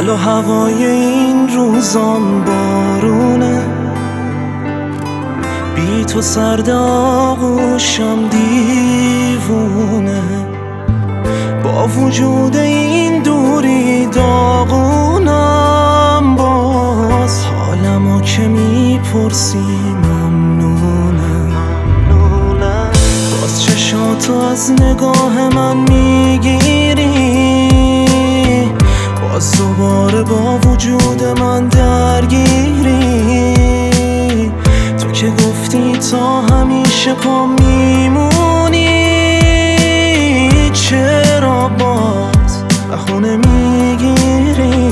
حال و هوای این روزان بارونه، بی تو سرد آغوشم دیوونه. با وجود این دوری داغونم، باز حالمو که میپرسی ممنونه. باز چشاتو از نگاه من میگیری، باز دوباره با وجود من درگیری. تو که گفتی تا همیشه پا میمونی، چرا باز بهونه میگیری؟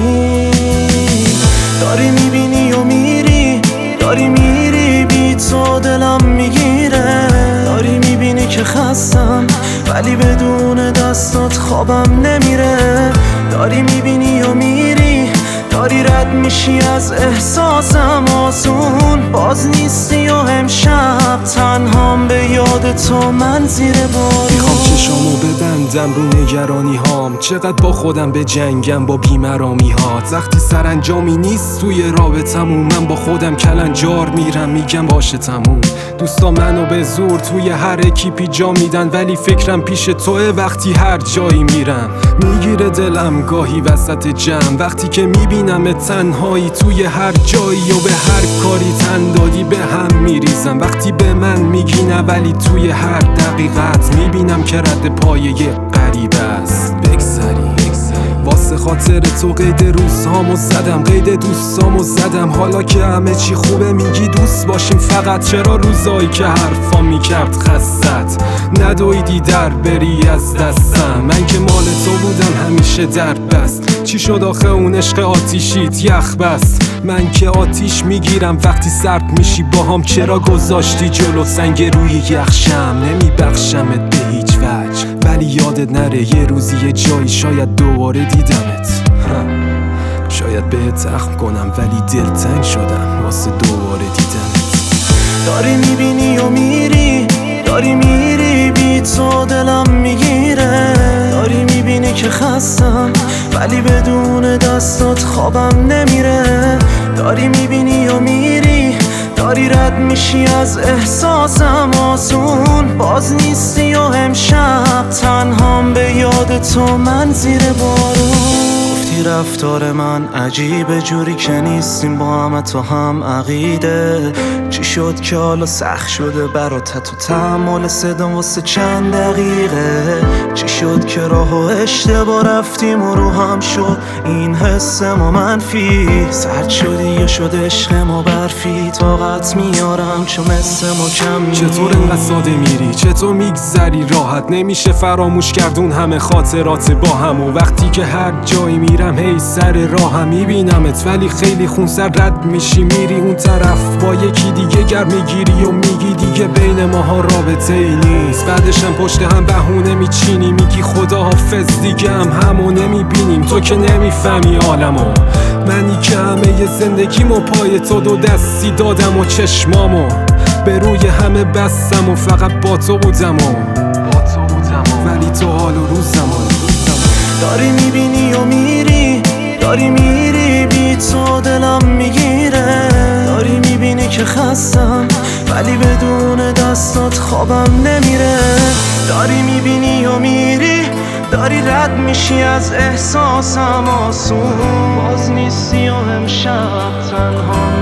داری میبینی و میری، داری میری بی تو دلم میگیره. داری میبینی که خستم ولی بدون دستات خوابم نمیره. داری میبینی و میری، داری رد میشی از احساسم آسون. باز نیستی و امشب تنهام به یاد تو من زیر بارون. میخوام چشامو ببندم رو نگرانی هام، چقدر با خودم به جنگم با بیمرامی هات. وقتی سرانجامی نیست توی رابطمون، من با خودم کلنجار میرم میگم باشه تموم. دوستا منو به زور توی هر اکیپی جا میدن، ولی فکرم پیش توه وقتی هر جایی میرم. میگیره دلم گاهی وسط جمع وقتی که میبینم تنهایی توی هر جایی و به هر کاری تن دادی به هم میریزم. وقتی به من میگی نه ولی توی هر دقیقت میبینم که رد پایه غریب است. بگذری واسه خاطر تو قید روزهامو زدم، قید دوستامو زدم. حالا که همه چی خوبه میگی دوست باشیم فقط. چرا روزایی که حرفا میکرد خستت ندویدی در بری از دستم؟ من که مال تو بودم همیشه در بست. چی شد آخه اون عشق آتیشیت یخ بست؟ من که آتیش میگیرم وقتی سرد میشی باهام. چرا گذاشتی جلو سنگ روی یخشم؟ نمیبخشمت به هیچ وجه، ولی یادت نره یه روزی یه جایی شاید دوباره دیدمت. شاید بهت زخم کنم ولی دلتنگ شدم واسه دوباره دیدمت. داری میبینی و میری، داری میری بی تو دلم میگیره. داری میبینی که خستم ولی بدون دستات خوابم نمیره. داری میبینی و میری، داری رد میشی از احساسم آسون. باز نیستی و امشب تنهام به یاد تو من زیر بارون. گفتی رفتار من عجیبه جوری که نیستیم با هم تو هم عقیده. چی شد که حالا سخت شده برات تو تحمل صدام واسه چند دقیقه؟ چی شد که راه و اشتباه رفتیم و رو هم شد این حس ما منفی؟ سرد شدی یا شد عشق ما برفی؟ طاقت میارم چون مثل ما کم. چطور انقدر ساده میری؟ چطور میگذری راحت؟ نمیشه فراموش کردون همه خاطرات با هم. و وقتی که هر جایی میرم هی سر راهم میبینمت، ولی خیلی خونسر رد میشی میری اون طرف با یکی دیگه گر میگیری و میگی دیگه بین ماها رابطه ای نیست. بعدشم پشت هم بهونه میچینی میگی خداحافظ دیگه همو نمیبینیم. تو که نمیفهمی عالمو، منی که همه زندگیمو پای تو دو دستی دادم و چشمامو به روی همه بستم و فقط با تو بودم ولی تو حال و روزمو. داری میبینی و میری، داری میری بی تو دلم میگیره. داری میبینی که خستم ولی بدون دستات خوابم نمیره. داری میبینی و میری، داری رد میشی از احساسم آسون. باز نیستی و امشب تنها